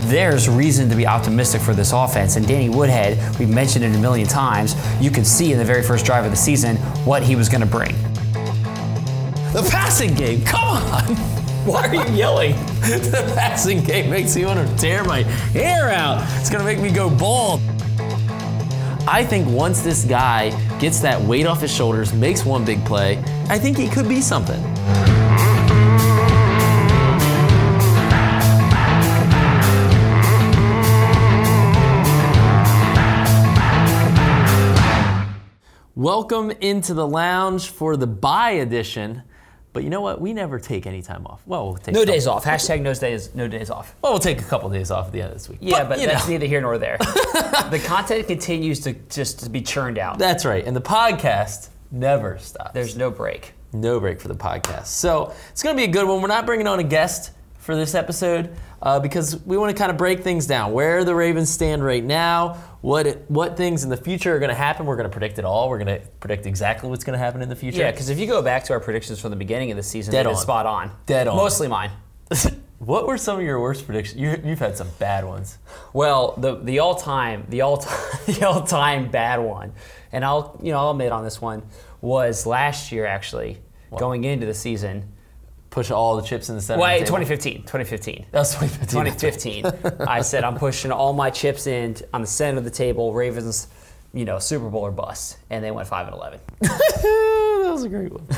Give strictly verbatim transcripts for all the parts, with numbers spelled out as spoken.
there's reason to be optimistic for this offense. And Danny Woodhead, we've mentioned it a million times, you could see in the very first drive of the season what he was going to bring. The passing game, come on! Why are you yelling? The passing game makes me want to tear my hair out. It's going to make me go bald. I think once this guy gets that weight off his shoulders, makes one big play, I think he could be something. Welcome into the lounge for the bye edition. But you know what? We never take any time off. Well, we'll take no days off. Hashtag no days, no days off. Well, we'll take a couple days off at the end of this week. Yeah, but, but that's know. neither here nor there. The content continues to just to be churned out. That's right. And the podcast never stops. There's no break. No break for the podcast. So it's going to be a good one. We're not bringing on a guest for this episode uh, because we want to kind of break things down. Where the Ravens stand right now, what it, what things in the future are going to happen. We're going to predict it all. We're going to predict exactly what's going to happen in the future. Yeah, because if you go back to our predictions from the beginning of the season, Dead they on. did spot on. Dead on. Mostly mine. What were some of your worst predictions? You, you've had some bad ones. Well, the the all time the all time the all time bad one, and I'll you know I'll admit on this one was last year actually What? going into the season. Push all the chips in the center. Wait, of the twenty fifteen. twenty fifteen. That was twenty fifteen. twenty fifteen. I said I'm pushing all my chips in on the center of the table. Ravens, you know, Super Bowl or bust, and they went five and eleven. That was a great one.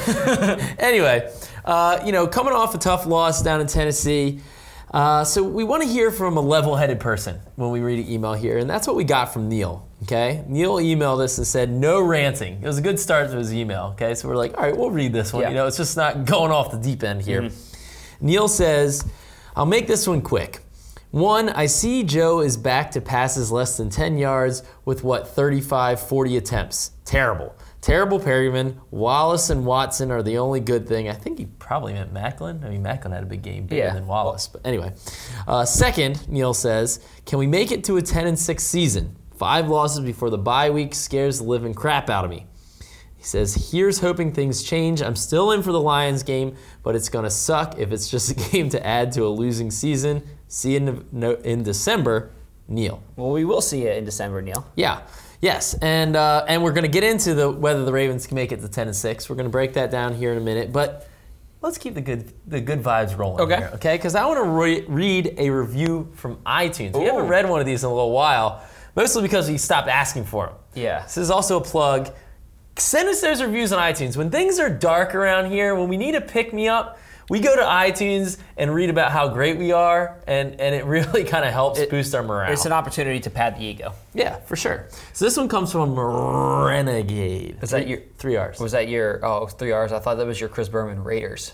Anyway, uh, you know, coming off a tough loss down in Tennessee, uh, so we want to hear from a level-headed person when we read an email here, and that's what we got from Neil. Okay, Neil emailed us and said no ranting. It was a good start to his email. Okay, so we're like, all right, we'll read this one. Yeah. You know, it's just not going off the deep end here. Mm-hmm. Neil says, I'll make this one quick. One, I see Joe is back to passes less than ten yards with, what, thirty-five, forty attempts. Terrible. Terrible Perryman. Wallace and Watson are the only good thing. I think he probably meant Macklin. I mean, Macklin had a big game, bigger Yeah. than Wallace. But anyway. Uh, second, Neil says, can we make it to a ten and six season? Five losses before the bye week scares the living crap out of me. He says, here's hoping things change. I'm still in for the Lions game, but it's going to suck if it's just a game to add to a losing season. See you in, in December, Neil. Well, we will see you in December, Neil. Yeah. Yes, and uh, and we're going to get into the whether the Ravens can make it to ten and six. We're going to break that down here in a minute, but let's keep the good the good vibes rolling Okay. here, okay? Because I want to re- read a review from iTunes. We Ooh. haven't read one of these in a little while, mostly because we stopped asking for them. Yeah. This is also a plug. Send us those reviews on iTunes. When things are dark around here, when we need a pick-me-up, we go to iTunes and read about how great we are, and, and it really kind of helps It- boost our morale. It's an opportunity to pad the ego. Yeah, for sure. So this one comes from Renegade. Is that your Three R's. Was that your oh three R's? I thought that was your Chris Berman Raiders.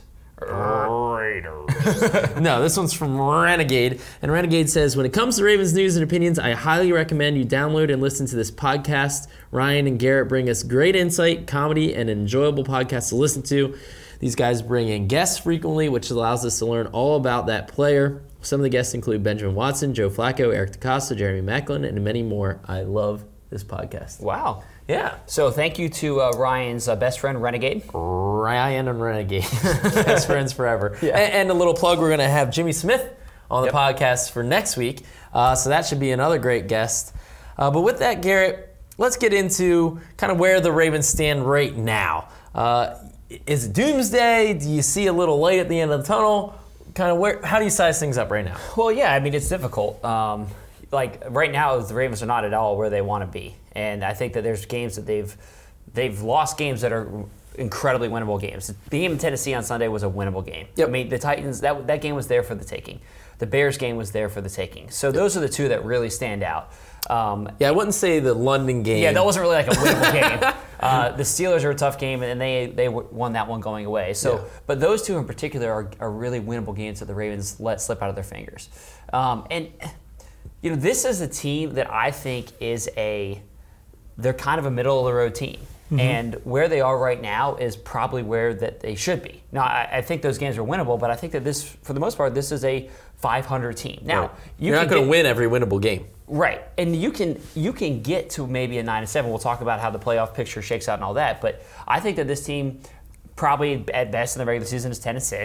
Raiders. No, this one's from Renegade. And Renegade says, when it comes to Ravens news and opinions, I highly recommend you download and listen to this podcast. Ryan and Garrett bring us great insight, comedy, and an enjoyable podcast to listen to. These guys bring in guests frequently, which allows us to learn all about that player. Some of the guests include Benjamin Watson, Joe Flacco, Eric DeCosta, Jeremy Macklin, and many more. I love this podcast. Wow. Yeah. So thank you to uh, Ryan's uh, best friend, Renegade. Ryan and Renegade. Best friends forever. Yeah. And, and a little plug, we're going to have Jimmy Smith on the Yep. podcast for next week. Uh, so that should be another great guest. Uh, but with that, Garrett, let's get into kind of where the Ravens stand right now. Uh, is it doomsday? Do you see a little light at the end of the tunnel? Kind of where? How do you size things up right now? Well, yeah, I mean, it's difficult. Um, like right now, the Ravens are not at all where they want to be. And I think that there's games that they've they've lost games that are incredibly winnable games. The game in Tennessee on Sunday was a winnable game. Yep. I mean, the Titans, that that game was there for the taking. The Bears game was there for the taking. So those are the two that really stand out. Um, Yeah, I wouldn't say the London game. yeah, that wasn't really like a winnable game. Uh, the Steelers are a tough game, and they they won that one going away. So, Yeah. but those two in particular are, are really winnable games that the Ravens let slip out of their fingers. Um, and you know, this is a team that I think is a they're kind of a middle of the road team. Mm-hmm. And where they are right now is probably where that they should be. Now, I, I think those games are winnable, but I think that this, for the most part, this is a five hundred team. Now, Right. you You're not can going to get- win every winnable game. Right, and you can you can get to maybe a nine and seven. We'll talk about how the playoff picture shakes out and all that. But I think that this team, probably at best in the regular season, is ten and six.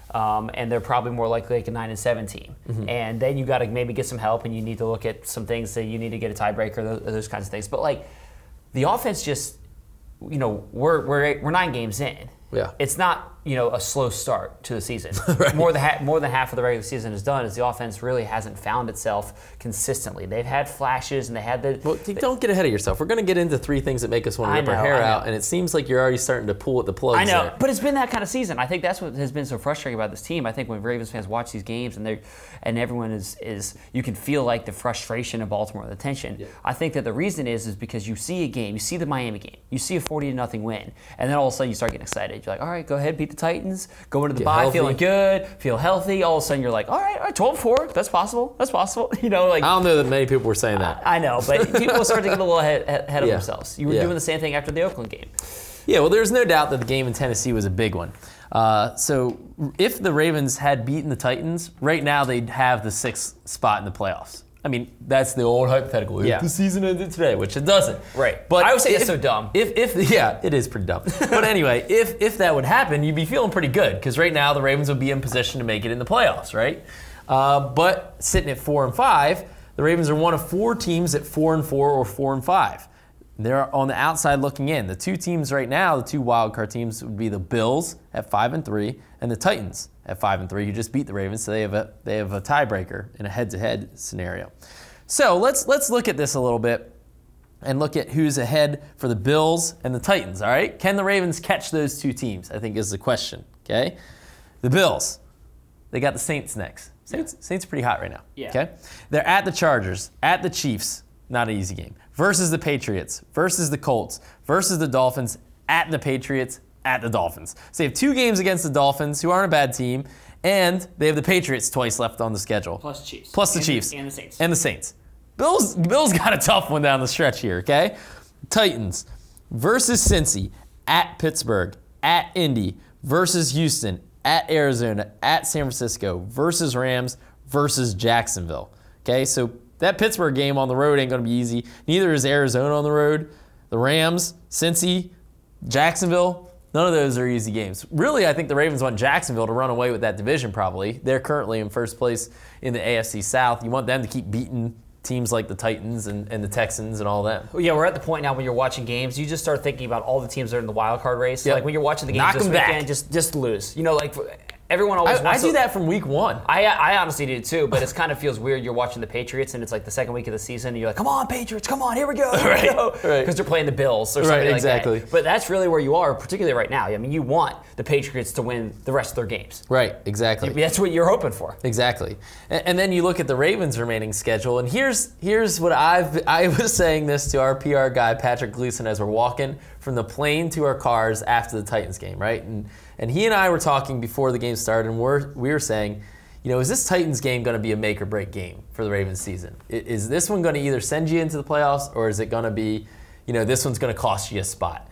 Um, and they're probably more likely like a nine and seven team. Mm-hmm. And then you got to maybe get some help, and you need to look at some things that you need to get a tiebreaker, those, those kinds of things. But like the offense, just you know, we're we're we're nine games in. Yeah, it's not you know a slow start to the season. Right. More than ha- more than half of the regular season is done, as the offense really hasn't found itself consistently. They've had flashes, and they had the. Well, the, don't get ahead of yourself. We're going to get into three things that make us want to rip know, our hair I know. out, and it seems like you're already starting to pull at the plugs. I know, there. but it's been that kind of season. I think that's what has been so frustrating about this team. I think when Ravens fans watch these games and they and everyone is is you can feel like the frustration of Baltimore, the tension. Yeah. I think that the reason is is because you see a game, you see the Miami game, you see a forty to nothing win, and then all of a sudden you start getting excited. You're like, all right, go ahead, beat the Titans, go into the Get bye healthy. feeling good, feel healthy. All of a sudden you're like, all right, all right, twelve four, that's possible, that's possible. You know, like I don't know that many people were saying that. I know, but people start to get a little ahead, ahead of Yeah. themselves. You were Yeah. doing the same thing after the Oakland game. Yeah, well, there's no doubt that the game in Tennessee was a big one. Uh, so if the Ravens had beaten the Titans, right now they'd have the sixth spot in the playoffs. I mean, that's the old hypothetical. Yeah. If the season ended today, which it doesn't. Right. But I would say if, it's so dumb. If, if yeah, it is pretty dumb. But anyway, if if that would happen, you'd be feeling pretty good because right now the Ravens would be in position to make it in the playoffs, right? Uh, but sitting at four and five, the Ravens are one of four teams at four and four or four and five. They're on the outside looking in. The two teams right now, the two wild card teams, would be the Bills at five and three, and the Titans at five and three, who just beat the Ravens, so they have a they have a tiebreaker in a head-to-head scenario. So let's let's look at this a little bit and look at who's ahead for the Bills and the Titans. All right, can the Ravens catch those two teams? I think is the question. Okay, the Bills, they got the Saints next. Saints Saints are pretty hot right now. Yeah. Okay, they're at the Chargers, at the Chiefs. Not an easy game. Versus the Patriots, versus the Colts, versus the Dolphins, at the Patriots, at the Dolphins. So they have two games against the Dolphins, who aren't a bad team, and they have the Patriots twice left on the schedule. Plus the Chiefs. Plus the and Chiefs. The, and the Saints. And the Saints. Bills, Bills got a tough one down the stretch here, okay? Titans versus Cincy, at Pittsburgh, at Indy, versus Houston, at Arizona, at San Francisco, versus Rams, versus Jacksonville. Okay, so that Pittsburgh game on the road ain't going to be easy. Neither is Arizona on the road. The Rams, Cincy, Jacksonville, none of those are easy games. Really, I think the Ravens want Jacksonville to run away with that division probably. They're currently in first place in the A F C South. You want them to keep beating teams like the Titans and, and the Texans and all that. Well, yeah, we're at the point now when you're watching games, you just start thinking about all the teams that are in the wild card race. Yep. Like when you're watching the games Knock this 'em weekend, back. just just lose. You know, like everyone always I, I wants do to, that from week one. I I honestly do too, but it kind of feels weird. You're watching the Patriots and it's like the second week of the season, and you're like, "Come on, Patriots! Come on, here we go!" Here Right, we go. right. Because they're playing the Bills or Right, something like exactly. that. But that's really where you are, particularly right now. I mean, you want the Patriots to win the rest of their games. Right, exactly. That's what you're hoping for. Exactly. And, and then you look at the Ravens' remaining schedule, and here's here's what I've I was saying this to our P R guy Patrick Gleason as we're walking from the plane to our cars after the Titans game, right? And and he and I were talking before the game started, and we're we were saying, you know, is this Titans game going to be a make or break game for the Ravens season? I- Is this one going to either send you into the playoffs, or is it going to be, you know, this one's going to cost you a spot?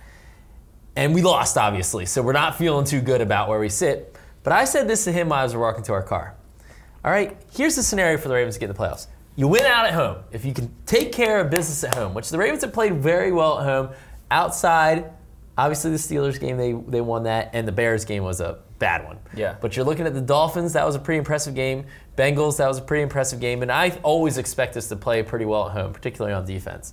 And we lost, obviously, so we're not feeling too good about where we sit. But I said this to him while I was walking to our car. All right, here's the scenario for the Ravens to get in the playoffs. You win out at home. If you can take care of business at home, which the Ravens have played very well at home. Outside, obviously the Steelers game, they, they won that, and the Bears game was a bad one. Yeah. But you're looking at the Dolphins, that was a pretty impressive game. Bengals, that was a pretty impressive game. And I always expect us to play pretty well at home, particularly on defense.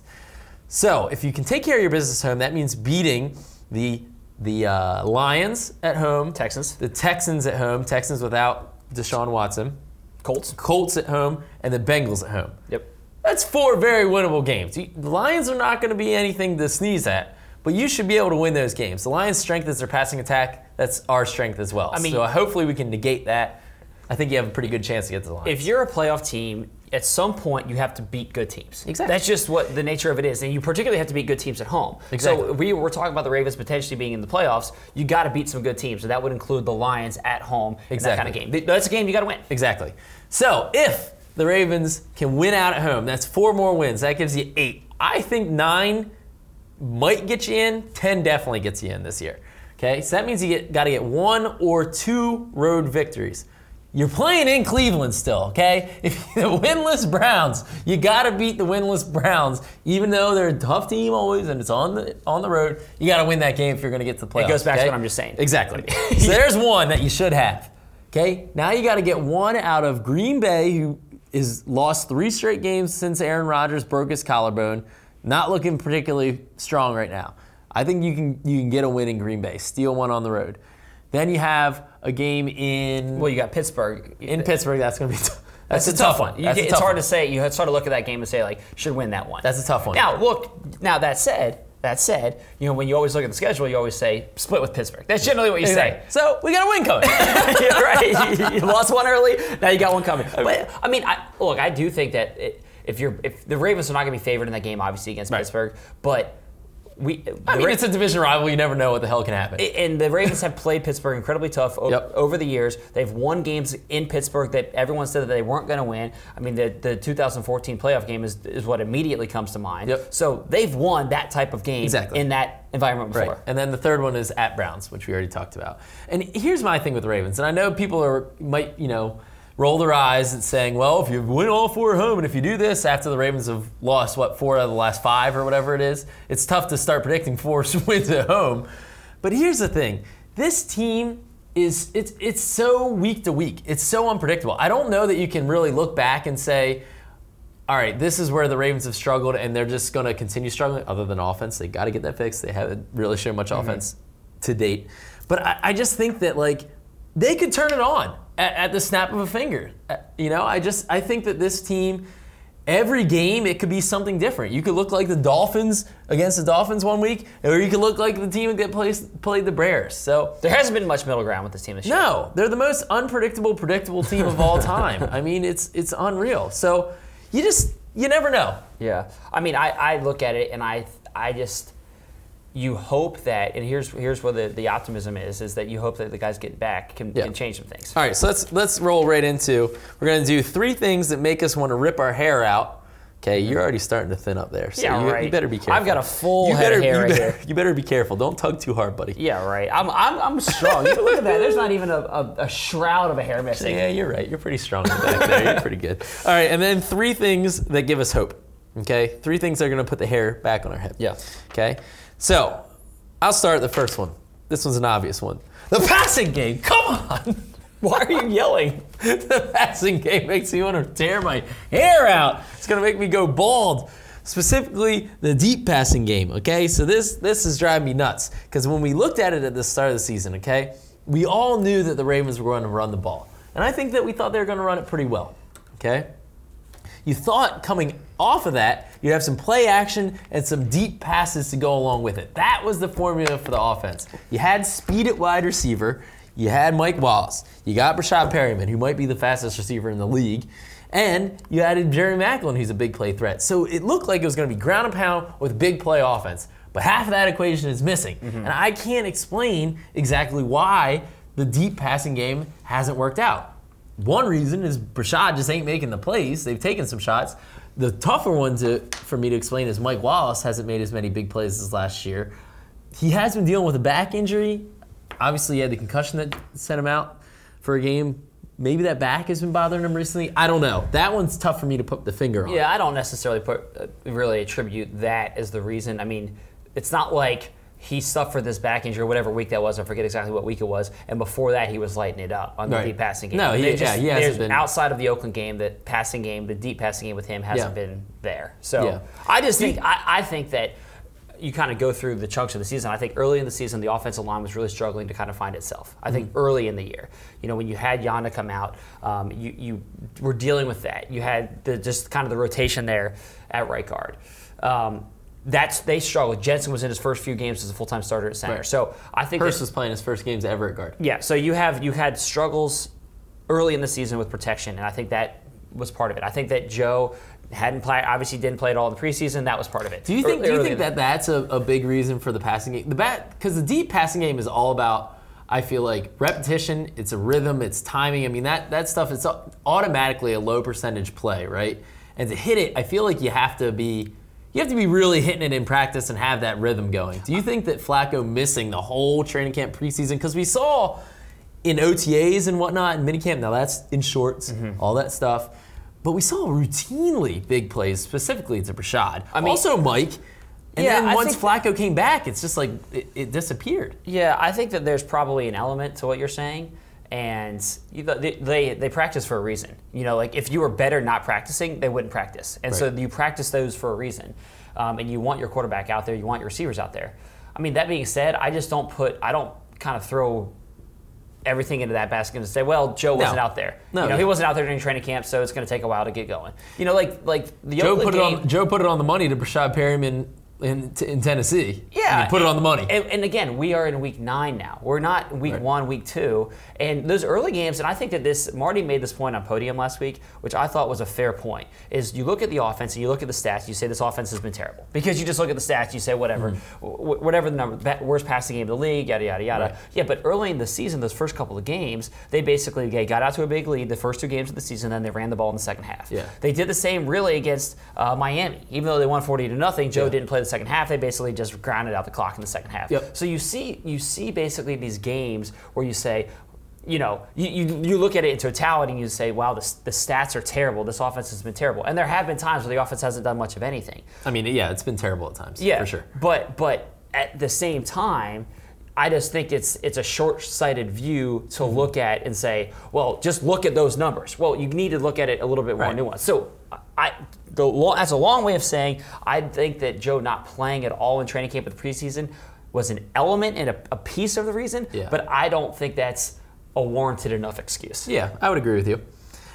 So if you can take care of your business at home, that means beating the the uh, Lions at home, Texans. the Texans at home, Texans without Deshaun Watson, Colts. Colts at home, and the Bengals at home. Yep. That's four very winnable games. You- The Lions are not going to be anything to sneeze at, but you should be able to win those games. The Lions' strength is their passing attack. That's our strength as well. I mean- so hopefully we can negate that. I think you have a pretty good chance to get to the Lions. If you're a playoff team, at some point you have to beat good teams. Exactly. That's just what the nature of it is, and you particularly have to beat good teams at home. Exactly. So we were talking about the Ravens potentially being in the playoffs. You got to beat some good teams, so that would include the Lions at home. Exactly. And that kind of game. That's a game you got to win. Exactly. So if the Ravens can win out at home, that's four more wins. That gives you eight. I think nine might get you in. Ten definitely gets you in this year. Okay, so that means you get, got to get one or two road victories. You're playing in Cleveland still, okay? If the winless Browns, you got to beat the winless Browns, even though they're a tough team always and it's on the on the road. You got to win that game if you're going to get to the playoffs. It goes back okay? to what I'm just saying. Exactly. So there's one that you should have. Okay, now you got to get one out of Green Bay, who is lost three straight games since Aaron Rodgers broke his collarbone. Not looking particularly strong right now. I think you can you can get a win in Green Bay, steal one on the road. Then you have a game in Well, you got Pittsburgh. in Pittsburgh. That's going to be t- That's, that's a tough one. That's You, a it's tough hard one. to say. You have to sort of look at that game and say, like, should win that one. That's a tough one. Now, look. Now that said, that said, you know, when you always look at the schedule, you always say split with Pittsburgh. That's generally what you say. So we got a win coming. You're right. You, you lost one early. Now you got one coming. But I mean, I, look, I do think that it, if you're if the Ravens are not going to be favored in that game, obviously against Right. Pittsburgh, but we. I mean, Ra- it's a division rival. You never know what the hell can happen. And the Ravens have played Pittsburgh incredibly tough o- Yep. over the years. They've won games in Pittsburgh that everyone said that they weren't going to win. I mean, the, the two thousand fourteen playoff game is, is what immediately comes to mind. Yep. So they've won that type of game Exactly. in that environment before. Right. And then the third one is at Browns, which we already talked about. And here's my thing with the Ravens. And I know people are might, you know, roll their eyes at saying, well, if you win all four at home and if you do this after the Ravens have lost, what, four out of the last five or whatever it is, it's tough to start predicting four wins at home. But here's the thing. This team is, it's, it's so week to week. It's so unpredictable. I don't know that you can really look back and say, all right, this is where the Ravens have struggled and they're just going to continue struggling other than offense. They got to get that fixed. They haven't really shown much mm-hmm. offense to date. But I, I just think that, like, they could turn it on at, at the snap of a finger. Uh, you know, I just, I think that this team, every game, it could be something different. You could look like the Dolphins against the Dolphins one week, or you could look like the team that plays, played the Bears. So There hasn't been much middle ground with this team this year. no, they're the most unpredictable, predictable team of all time. I mean, it's it's unreal. So you just, you never know. Yeah, I mean, I, I look at it and I I just you hope that, and here's here's where the, the optimism is, is that you hope that the guys get back can, Yeah. can change some things. All right, so let's let's roll right into. We're gonna do three things that make us want to rip our hair out. Okay, you're already starting to thin up there, so Yeah, you, right. you better be careful. I've got a full you head better, of hair you right better, here. You better be careful. Don't tug too hard, buddy. Yeah, right. I'm I'm, I'm strong. You look at that. There's not even a, a, a shroud of a hair missing. Yeah, you're right. You're pretty strong back there. You're pretty good. All right, and then three things that give us hope. Okay, three things that are gonna put the hair back on our head. Yeah. Okay, so I'll start the first one. This one's an obvious one. The passing game. Come on. Why are you yelling? The passing game makes me want to tear my hair out. It's going to make me go bald. Specifically, the deep passing game, okay? So this this is driving me nuts. Because when we looked at it at the start of the season, okay, we all knew that the Ravens were going to run the ball. And I think that we thought they were going to run it pretty well, okay? You thought coming off of that, you'd have some play action and some deep passes to go along with it. That was the formula for the offense. You had speed at wide receiver. You had Mike Wallace. You got Brashad Perryman, who might be the fastest receiver in the league. And you added Jerry Maclin, who's a big play threat. So it looked like it was going to be ground and pound with big play offense. But half of that equation is missing. Mm-hmm. And I can't explain exactly why the deep passing game hasn't worked out. One reason is Brashad just ain't making the plays. They've taken some shots. The tougher one to, for me to explain is Mike Wallace hasn't made as many big plays as last year. He has been dealing with a back injury. Obviously, he had the concussion that sent him out for a game. Maybe that back has been bothering him recently. I don't know. That one's tough for me to put the finger on. Yeah, I don't necessarily put uh, really attribute that as the reason. I mean, it's not like he suffered this back injury, whatever week that was. I forget exactly what week it was. And before that, he was lighting it up on the Right. deep passing game. No, he- They just, yeah, he hasn't there's- been- outside of the Oakland game, the passing game, the deep passing game with him hasn't Yeah. been there. So Yeah. I just think I, I think that you kind of go through the chunks of the season. I think early in the season, the offensive line was really struggling to kind of find itself. I think Mm-hmm. early in the year, you know, when you had Yanda come out, um, you, you were dealing with that. You had the, just kind of the rotation there at right guard. Um, that's they struggled. Jensen was in his first few games as a full-time starter at center. Right. So I think Hurst that- was playing his first games ever at guard. yeah. So you have you had struggles early in the season with protection, and I think that was part of it. I think that Joe hadn't played, obviously didn't play at all in the preseason. That was part of it. Do you think? Early- Do you early think in that that's a, a big reason for the passing game? The bat, because the deep passing game is all about, I feel like, repetition. It's a rhythm. It's timing. I mean, that that stuff. It's automatically a low percentage play, right? And to hit it, I feel like you have to be. You have to be really hitting it in practice and have that rhythm going. Do you think that Flacco missing the whole training camp preseason? Because we saw in O T As and whatnot, in minicamp, now that's in shorts, Mm-hmm. all that stuff. But we saw routinely big plays, specifically to Brashad. I mean- also Mike. And Yeah, then I once think- Flacco came back, it's just like it, it disappeared. Yeah, I think that there's probably an element to what you're saying. And you know, they, they they practice for a reason. You know, like if you were better not practicing, they wouldn't practice. And right. so you practice those for a reason. Um, and you want your quarterback out there, you want your receivers out there. I mean, that being said, I just don't put, I don't kind of throw everything into that basket and say, well, Joe wasn't no. out there. No, you know, no. he wasn't out there during training camp, so it's going to take a while to get going. You know, like like the Joe Oakland put game, it on. Joe put it on the money to Brashad Perryman in in Tennessee. Yeah, and he put it on the money. And, and again, we are in week nine now. We're not in week right. one, week two, and those early games. And I think that this Marty made this point on Podium last week, which I thought was a fair point. Is you look at the offense and you look at the stats, you say this offense has been terrible because you just look at the stats, you say whatever, mm-hmm. w- whatever the number, worst passing game of the league, yada yada yada. Right. Yeah, but early in the season, those first couple of games, they basically they got out to a big lead the first two games of the season, then they ran the ball in the second half. Yeah. They did the same really against uh, Miami, even though they won forty to nothing. Joe yeah. didn't play the second half. They basically just grounded out the clock in the second half. Yep. So you see you see basically these games where you say, you know, you, you, you look at it in totality and you say, wow, the, the stats are terrible. This offense has been terrible. And there have been times where the offense hasn't done much of anything. I mean, yeah, it's been terrible at times, yeah, for sure. But but at the same time, I just think it's it's a short-sighted view to mm-hmm. look at and say, well, just look at those numbers. Well, you need to look at it a little bit more right. nuanced. So I, the long, that's a long way of saying I think that Joe not playing at all in training camp with the preseason was an element and a, a piece of the reason, yeah. but I don't think that's a warranted enough excuse. Yeah, I would agree with you.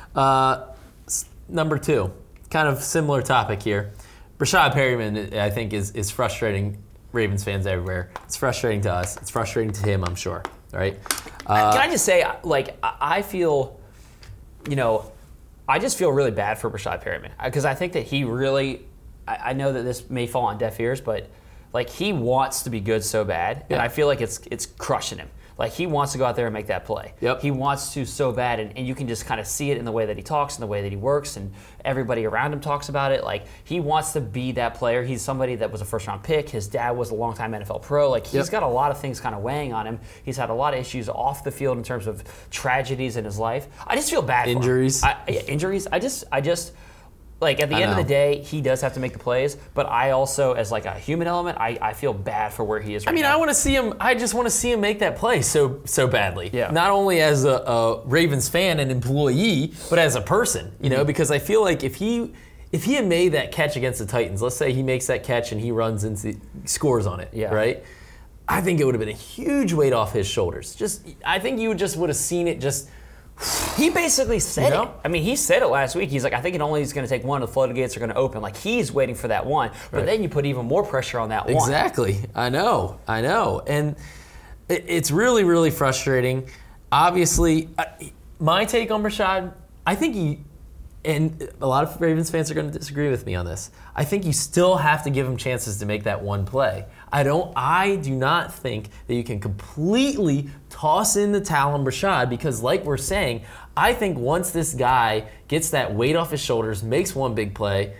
Uh, number two, kind of similar topic here. Brashad Perryman, I think, is is frustrating Ravens fans everywhere. It's frustrating to us. It's frustrating to him, I'm sure. Right? Uh, Can I just say, like, I feel, you know, I just feel really bad for Brashad Perryman because I think that he really, I, I know that this may fall on deaf ears, but like he wants to be good so bad, yeah. and I feel like it's it's crushing him. Like he wants to go out there and make that play. Yep. He wants to so bad, and, and you can just kind of see it in the way that he talks and the way that he works, and everybody around him talks about it. Like he wants to be that player. He's somebody that was a first-round pick. His dad was a longtime N F L pro. Like he's yep. got a lot of things kind of weighing on him. He's had a lot of issues off the field in terms of tragedies in his life. I just feel bad injuries. for him. I, yeah, injuries. I just, I just. Like, at the I end know. of the day, he does have to make the plays, but I also, as like a human element, I, I feel bad for where he is right I mean, now. I want to see him, I just want to see him make that play so so badly. Yeah. Not only as a, a Ravens fan and employee, but as a person, you know, mm-hmm. because I feel like if he if he had made that catch against the Titans, let's say he makes that catch and he runs into, scores on it, yeah. right? I think it would have been a huge weight off his shoulders. Just, I think you just would have seen it just... He basically said you know? it. I mean, he said it last week. He's like, I think it only is going to take one. The floodgates are going to open. Like, he's waiting for that one. But right. then you put even more pressure on that one. Exactly. I know. I know. And it, it's really, really frustrating. Obviously, I, my take on Brashad, I think he, and a lot of Ravens fans are going to disagree with me on this. I think you still have to give him chances to make that one play. I don't. I do not think that you can completely toss in the towel on Brashad because, like we're saying, I think once this guy gets that weight off his shoulders, makes one big play,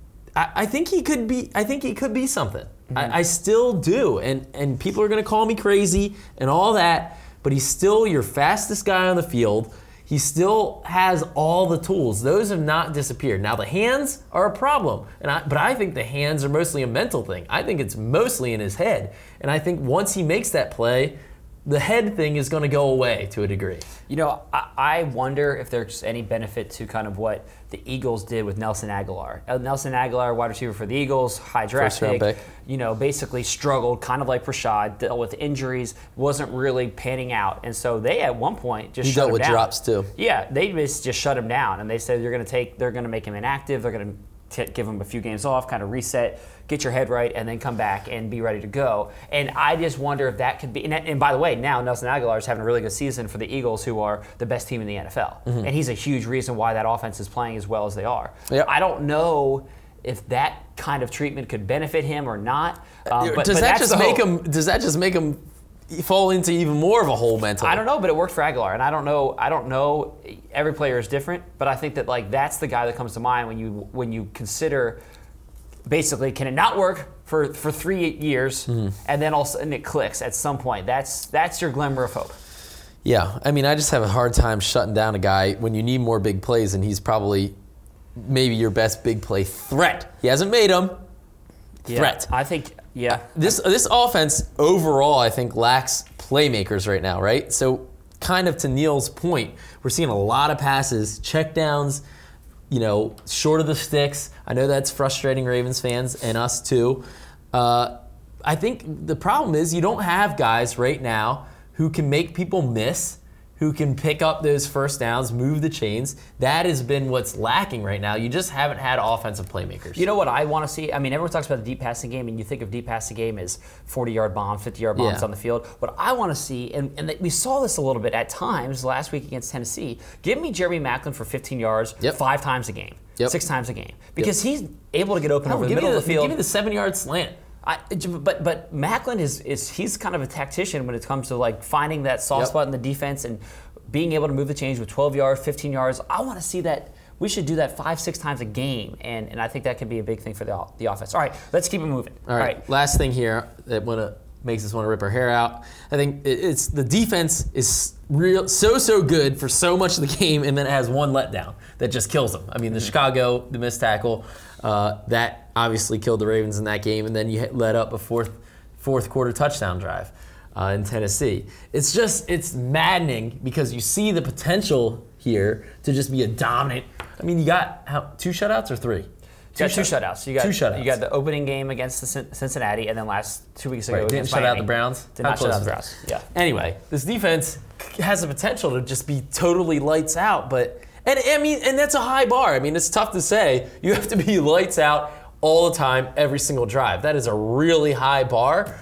I, I think he could be. I think he could be something. Mm-hmm. I, I still do, and and people are going to call me crazy and all that, but he's still your fastest guy on the field. He still has all the tools. Those have not disappeared. Now the hands are a problem, and I, but I think the hands are mostly a mental thing. I think it's mostly in his head, and I think once he makes that play, the head thing is going to go away to a degree. You know, I, I wonder if there's any benefit to kind of what the Eagles did with Nelson Aguilar. Uh, Nelson Aguilar, wide receiver for the Eagles, high draft pick, pick, you know, basically struggled, kind of like Brashad, dealt with injuries, wasn't really panning out. And so they, at one point, just he shut dealt him with down. drops, too. Yeah, they just, just shut him down. And they said they're going to take, they're going to make him inactive, they're going to give him a few games off, kind of reset, get your head right, and then come back and be ready to go. And I just wonder if that could be, and, and by the way, now Nelson Aguilar is having a really good season for the Eagles, who are the best team in the N F L. Mm-hmm. And he's a huge reason why that offense is playing as well as they are. Yep. I don't know if that kind of treatment could benefit him or not. Um, but, does but that that's just make hope. him, does that just make him fall into even more of a hole mentally? I don't know, but it worked for Aguilar, and I don't know. I don't know. Every player is different, but I think that like that's the guy that comes to mind when you when you consider basically can it not work for, for three years, mm-hmm. and then all of a sudden it clicks at some point. That's that's your glimmer of hope. Yeah, I mean, I just have a hard time shutting down a guy when you need more big plays, and he's probably maybe your best big play threat. He hasn't made them. Yeah, threat. I think. Yeah. This this offense overall, I think, lacks playmakers right now, right? So kind of to Neil's point, we're seeing a lot of passes, check downs, you know, short of the sticks. I know that's frustrating Ravens fans and us too. Uh, I think the problem is you don't have guys right now who can make people miss, who can pick up those first downs, move the chains. That has been what's lacking right now. You just haven't had offensive playmakers. You know what I want to see? I mean, everyone talks about the deep passing game, and you think of deep passing game as forty-yard bombs, fifty-yard bombs Yeah. on the field. What I want to see, and, and we saw this a little bit at times last week against Tennessee, give me Jeremy Maclin for fifteen yards Yep. five times a game, Yep. six times a game. Because he's able to get open over the give middle me of the field. Give me the seven-yard slant. I, but but Maclin is is he's kind of a tactician when it comes to like finding that soft Yep. spot in the defense and being able to move the chains with twelve yards, fifteen yards. I want to see that. We should do that five, six times a game, and, and I think that could be a big thing for the the offense. All right, let's keep it moving. All right. All right. Last thing here that wanna makes us want to rip our hair out. I think it, it's the defense is real so so good for so much of the game, and then it has one letdown that just kills them. I mean, the mm-hmm. Chicago, the missed tackle, uh, that obviously killed the Ravens in that game, and then you led up a fourth fourth quarter touchdown drive uh, in Tennessee. It's just it's maddening because you see the potential here to just be a dominant. I mean, you got how, two shutouts or three? You got two shutouts. You got two shutouts. You got the opening game against the Cincinnati, and then last two weeks ago right. against Didn't shut Miami. out the Browns. Did How not shut close out the was Browns. Yeah. Anyway, this defense has the potential to just be totally lights out, but and I mean, and that's a high bar. I mean, it's tough to say. You have to be lights out all the time, every single drive. That is a really high bar,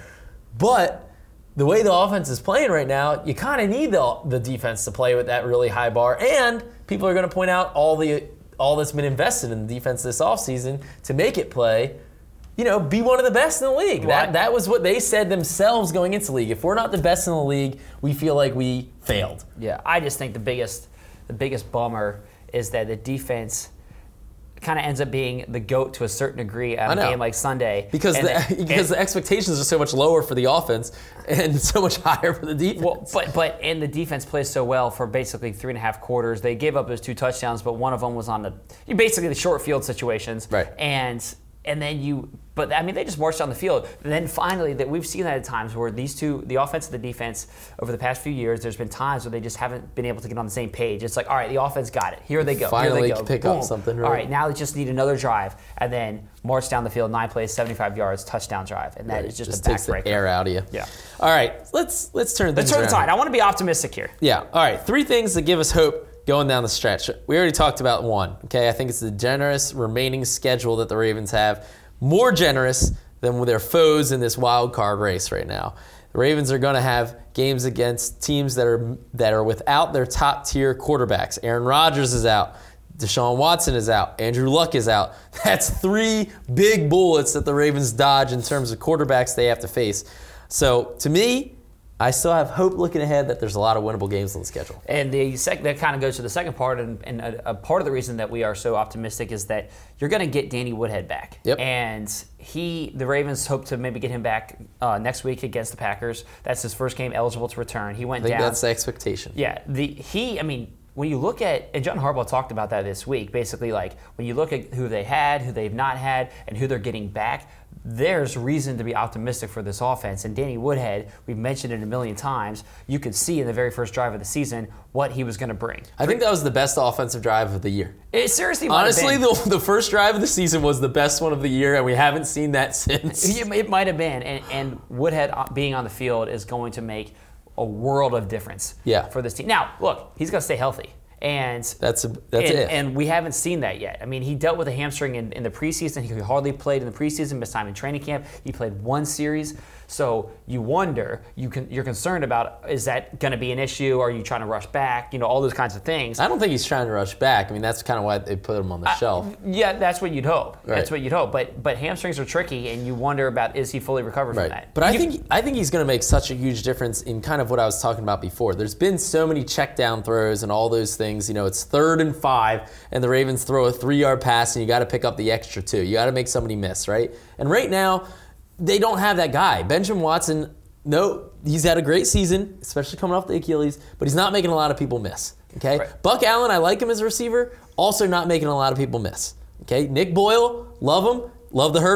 but the way the offense is playing right now, you kind of need the the defense to play with that really high bar, and people are going to point out all the all that's been invested in the defense this offseason to make it play, you know, be one of the best in the league. Right. That that was what they said themselves going into the league. If we're not the best in the league, we feel like we failed. Yeah, I just think the biggest the biggest bummer is that the defense kind of ends up being the GOAT to a certain degree on a game like Sunday. Because and the, it, because and, the expectations are so much lower for the offense and so much higher for the defense. Well, but but and the defense plays so well for basically three and a half quarters. They gave up those two touchdowns, but one of them was on the basically the short field situations. Right. And and then you, but I mean, they just marched down the field. And then finally, that we've seen that at times where these two, the offense and the defense, over the past few years, there's been times where they just haven't been able to get on the same page. It's like, all right, the offense got it. Here they go. Finally Here they go. pick Boom. up something. Right? All right, now they just need another drive, and then march down the field, nine plays, seventy-five yards, touchdown drive, and that Right. is just, just a takes backbreaker. the air out of you. Yeah. All right, let's let's turn Let's things turn the around. tide. I want to be optimistic here. Yeah. All right. Three things that give us hope going down the stretch. We already talked about one. Okay. I think it's the generous remaining schedule that the Ravens have. More generous than with their foes in this wild card race right now. The Ravens are going to have games against teams that are that are without their top tier quarterbacks. Aaron Rodgers is out. Deshaun Watson is out. Andrew Luck is out. That's three big bullets that the Ravens dodge in terms of quarterbacks they have to face. So to me, I still have hope looking ahead that there's a lot of winnable games on the schedule. And the sec- that kind of goes to the second part, and, and a, a part of the reason that we are so optimistic is that you're going to get Danny Woodhead back. Yep. And he, the Ravens hope to maybe get him back uh, next week against the Packers. That's his first game eligible to return. He went I think down. that's the expectation. Yeah. The he, I mean, when you look at, and John Harbaugh talked about that this week, basically like when you look at who they had, who they've not had, and who they're getting back, there's reason to be optimistic for this offense. And Danny Woodhead, we've mentioned it a million times, you could see in the very first drive of the season what he was going to bring. I think that was the best offensive drive of the year. It seriously might Honestly, have been. the, the first drive of the season was the best one of the year, and we haven't seen that since. It, it might have been. And, and Woodhead being on the field is going to make a world of difference Yeah. for this team. Now, look, he's got to stay healthy. And That's a, that's and, it. and we haven't seen that yet. I mean, he dealt with a hamstring in, in the preseason. He hardly played in the preseason, missed time in training camp. He played one series. So you wonder, you can, you're concerned about, is that going to be an issue? Are you trying to rush back? You know, all those kinds of things. I don't think he's trying to rush back. I mean, that's kind of why they put him on the shelf. Yeah, that's what you'd hope. Right. That's what you'd hope. But but hamstrings are tricky, and you wonder about, is he fully recovered Right. from that? But I You- think I think he's going to make such a huge difference in kind of what I was talking about before. There's been so many check down throws and all those things. You know, it's third and five, and the Ravens throw a three-yard pass, and you got to pick up the extra two. You got to make somebody miss, right? And right now, they don't have that guy. Benjamin Watson, no, he's had a great season, especially coming off the Achilles, but he's not making a lot of people miss. Okay, Right. Buck Allen, I like him as a receiver, also not making a lot of people miss. Okay, Nick Boyle, love him, love the hurdles.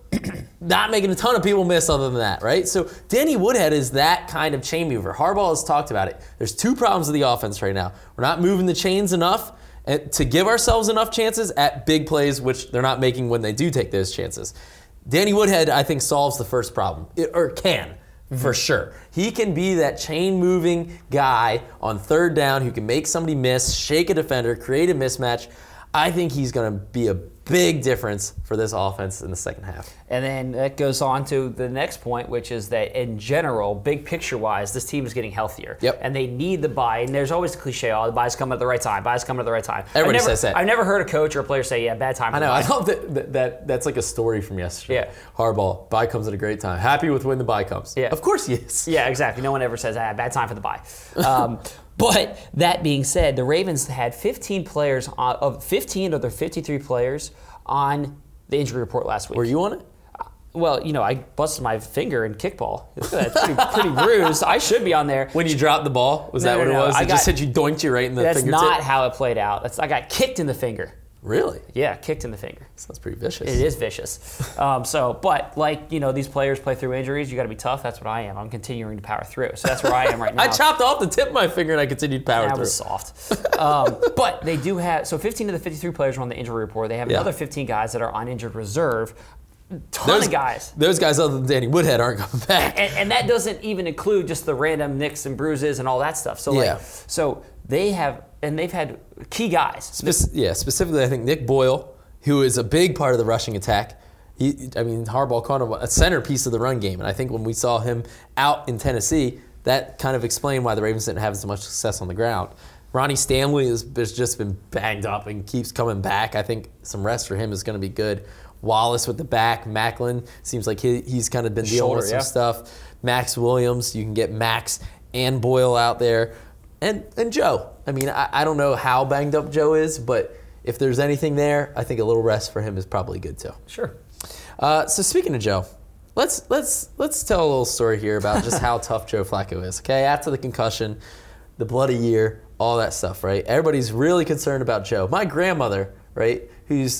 not making a ton of people miss other than that, right? So Danny Woodhead is that kind of chain mover. Harbaugh has talked about it. There's two problems with the offense right now. We're not moving the chains enough to give ourselves enough chances at big plays, which they're not making when they do take those chances. Danny Woodhead, I think, solves the first problem, it, or can, mm-hmm. for sure. He can be that chain-moving guy on third down who can make somebody miss, shake a defender, create a mismatch. I think he's going to be a big difference for this offense in the second half. And then that goes on to the next point, which is that in general, big picture-wise, this team is getting healthier. Yep. And they need the bye. And there's always the cliche, oh, the bye's coming at the right time. Bye's coming at the right time. Everybody I've never, says that. I've never heard a coach or a player say, yeah, bad time for I know. the bye. I thought that, that, that that's like a story from yesterday. Yeah. Harbaugh, bye comes at a great time. Happy with when the bye comes. Yeah. Of course he is. Yeah, exactly. No one ever says, ah, bad time for the bye. Um, but that being said, the Ravens had fifteen players, on, of fifteen of their fifty-three players on the injury report last week. Were you on it? Well, you know, I busted my finger in kickball. It's pretty, pretty bruised. I should be on there. When you dropped the ball? Was No, that no, what no. it was? I It just got- said you doinked you right in the That's fingertip? not how it played out. That's, I got kicked in the finger. Really? Yeah, kicked in the finger. Sounds pretty vicious. It is vicious. Um, so, but like, you know, these players play through injuries. You got to be tough. That's what I am. I'm continuing to power through. So that's where I am right now. I chopped off the tip of my finger and I continued to power That through. was soft. Um, but they do have, so fifteen of the fifty-three players are on the injury report. They have Yeah. another fifteen guys that are on injured reserve. Ton Those of guys. Those guys other than Danny Woodhead aren't coming back. And, and that doesn't even include just the random nicks and bruises and all that stuff. So, like, Yeah. so they have, and they've had key guys. Spec- yeah, specifically I think Nick Boyle, who is a big part of the rushing attack. He, I mean, Harbaugh called him a centerpiece of the run game. And I think when we saw him out in Tennessee, that kind of explained why the Ravens didn't have as much success on the ground. Ronnie Stanley has, has just been banged up and keeps coming back. I think some rest for him is going to be good. Wallace with the back. Macklin seems like he, he's kind of been dealing Shoulder, with some yeah. stuff. Max Williams, you can get Max and Boyle out there. And and Joe. I mean, I, I don't know how banged up Joe is, but if there's anything there, I think a little rest for him is probably good too. Sure. Uh, so speaking of Joe, let's let's let's tell a little story here about just how tough Joe Flacco is. Okay, after the concussion, the bloody year, all that stuff, right? Everybody's really concerned about Joe. My grandmother, right, who's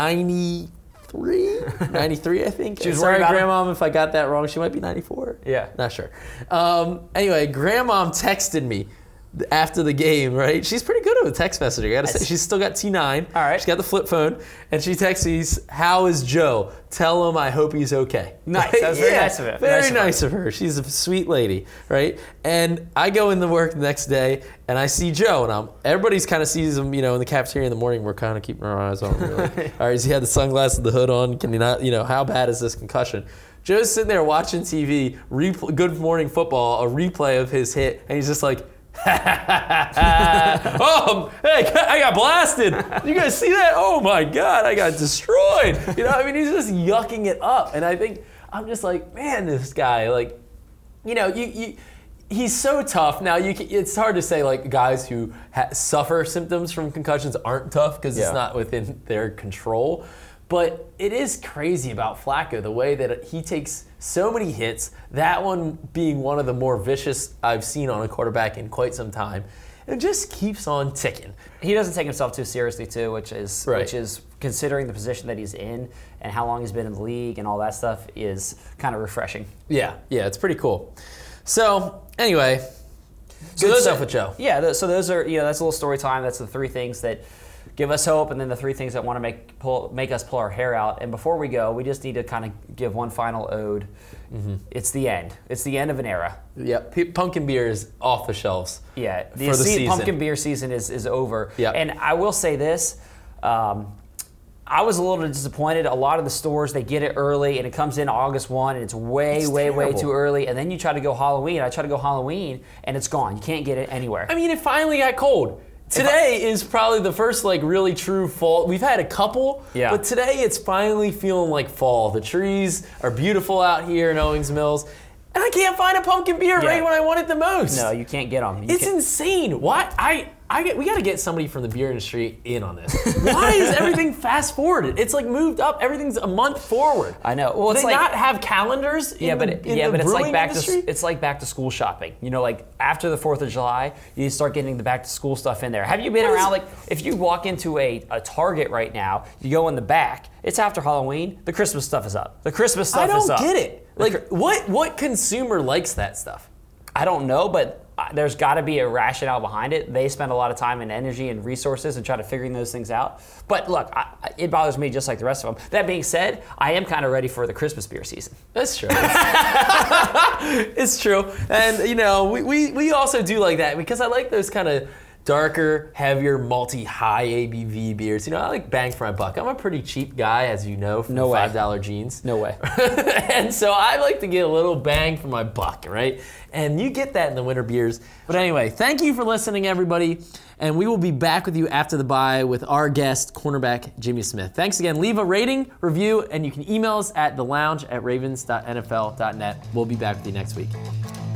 ninety-three, ninety-three, I think. She was Sorry, worried about Grandmom, if I got that wrong. She might be ninety-four. Yeah. Not sure. Um, anyway, Grandmom texted me after the game, right? She's pretty good at text messaging. I gotta say, she's still got T nine. All right. She's got the flip phone, and she texts me, "How is Joe? Tell him I hope he's okay." Nice. That was very nice of her. Very Nice of her. nice of her. She's a sweet lady, right? And I go into work the next day, and I see Joe, and I'm everybody's kind of sees him, you know, in the cafeteria in the morning. We're kind of keeping our eyes on him. Really. All right, does he have the sunglasses, the hood on? Can he not? You know, how bad is this concussion? Joe's sitting there watching T V, repl- Good Morning Football, a replay of his hit, and he's just like, oh, hey, I got blasted. You guys see that? Oh my God, I got destroyed. You know, I mean, he's just yucking it up. And I think, I'm just like, man, this guy, like, you know, you, you he's so tough. Now, you can, it's hard to say, like, guys who ha- suffer symptoms from concussions aren't tough because Yeah. it's not within their control. But it is crazy about Flacco, the way that he takes so many hits, that one being one of the more vicious I've seen on a quarterback in quite some time. It just keeps on ticking. He doesn't take himself too seriously too, which is Right. which is considering the position that he's in and how long he's been in the league and all that stuff is kind of refreshing. Yeah, yeah, it's pretty cool. So, anyway, So good those stuff are- with Joe. Yeah, th- so those are, you know, that's a little story time. That's the three things that give us hope, and then the three things that want to make pull, make us pull our hair out. And before we go, we just need to kind of give one final ode. Mm-hmm. It's the end. It's the end of an era. Yeah, P- pumpkin beer is off the shelves. Yeah, For the se- season. pumpkin beer season is, is over. Yeah. And I will say this. Um, I was a little disappointed. A lot of the stores, they get it early, and it comes in August first, and it's way, It's way, way terrible. too early. And then you try to go Halloween. I try to go Halloween, and it's gone. You can't get it anywhere. I mean, it finally got cold. Today is probably the first, like, really true fall. We've had a couple, Yeah. but today it's finally feeling like fall. The trees are beautiful out here in Owings Mills, and I can't find a pumpkin beer Yeah. right when I want it the most. No, you can't get them. It's insane. Why? I I get, we got to get somebody from the beer industry in on this. Why is everything fast forwarded? It's like moved up. Everything's a month forward. I know. Well, Do it's they like, not have calendars. In yeah, but the, it, in yeah, the but it's like brewing back industry? to it's like back to school shopping. You know, like after the Fourth of July, you start getting the back to school stuff in there. Have you been What is- around? Like, if you walk into a, a Target right now, you go in the back. It's after Halloween. The Christmas stuff is up. The Christmas stuff I is don't up. get it. Like, what what consumer likes that stuff? I don't know, but uh, there's got to be a rationale behind it. They spend a lot of time and energy and resources and try to figuring those things out. But look, I, I- it bothers me just like the rest of them. That being said, I am kind of ready for the Christmas beer season. That's true. It's true. And, you know, we, we, we also do like that because I like those kind of darker, heavier, malty, high A B V beers. You know, I like bang for my buck. I'm a pretty cheap guy, as you know, from No way. five dollar jeans. No way. And so I like to get a little bang for my buck, right? And you get that in the winter beers. But anyway, thank you for listening, everybody. And we will be back with you after the bye with our guest, cornerback Jimmy Smith. Thanks again. Leave a rating, review, and you can email us at the lounge at ravens dot n f l dot net. We'll be back with you next week.